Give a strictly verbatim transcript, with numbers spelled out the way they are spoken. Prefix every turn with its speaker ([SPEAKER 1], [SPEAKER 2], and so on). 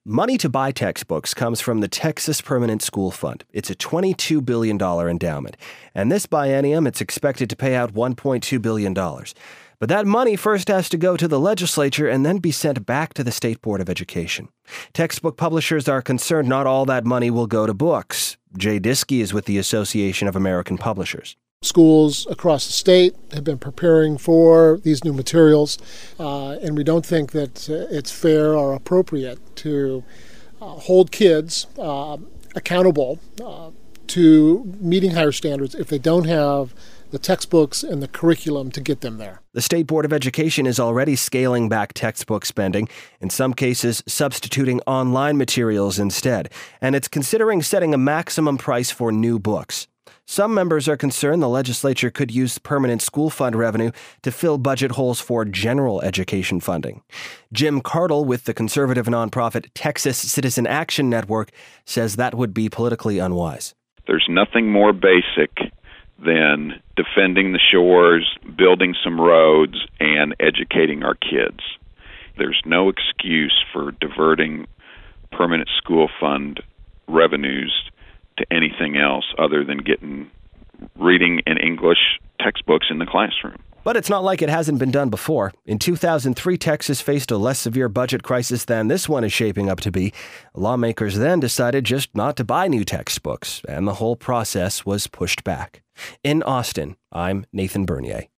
[SPEAKER 1] Money to buy textbooks comes from the Texas Permanent School Fund. It's a twenty-two billion dollars endowment, and this biennium it's expected to pay out one point two billion dollars. But that money first has to go to the legislature and then be sent back to the State Board of Education. Textbook publishers are concerned not all that money will go to books. Jay Diskey is with the Association of American Publishers.
[SPEAKER 2] Schools across the state have been preparing for these new materials, uh, and we don't think that uh, it's fair or appropriate to uh, hold kids uh, accountable uh, to meeting higher standards if they don't have the textbooks and the curriculum to get them there.
[SPEAKER 1] The State Board of Education is already scaling back textbook spending, in some cases substituting online materials instead, and it's considering setting a maximum price for new books. Some members are concerned the legislature could use permanent school fund revenue to fill budget holes for general education funding. Jim Cardle with the conservative nonprofit Texas Citizen Action Network says that would be politically unwise.
[SPEAKER 3] There's nothing more basic than defending the shores, building some roads, and educating our kids. There's no excuse for diverting permanent school fund revenues to anything else other than getting reading and English textbooks in the classroom.
[SPEAKER 1] But it's not like it hasn't been done before. In two thousand three, Texas faced a less severe budget crisis than this one is shaping up to be. Lawmakers then decided just not to buy new textbooks, and the whole process was pushed back. In Austin, I'm Nathan Bernier.